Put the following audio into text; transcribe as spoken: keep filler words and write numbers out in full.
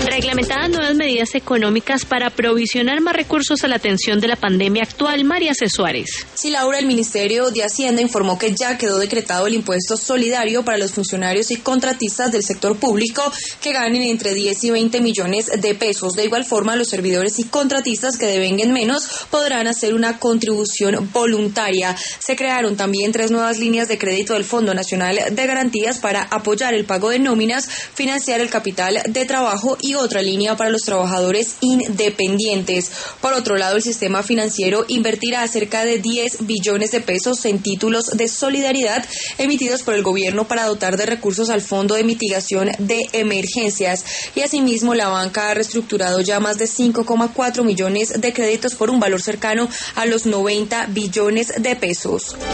Reglamentadas nuevas medidas económicas para provisionar más recursos a la atención de la pandemia actual. María C. Suárez. Sí, Laura, el Ministerio de Hacienda informó que ya quedó decretado el impuesto solidario para los funcionarios y contratistas del sector público que ganen entre diez y veinte millones de pesos. De igual forma, los servidores y contratistas que devenguen menos podrán hacer una contribución voluntaria. Se crearon también tres nuevas líneas de crédito del Fondo Nacional de Garantías para apoyar el pago de nóminas, financiar el capital de trabajo y otra línea para los trabajadores independientes. Por otro lado, el sistema financiero invertirá cerca de diez billones de pesos en títulos de solidaridad emitidos por el gobierno para dotar de recursos al Fondo de Mitigación de Emergencias. Y asimismo, la banca ha reestructurado ya más de cinco coma cuatro millones de créditos por un valor cercano a los noventa billones de pesos.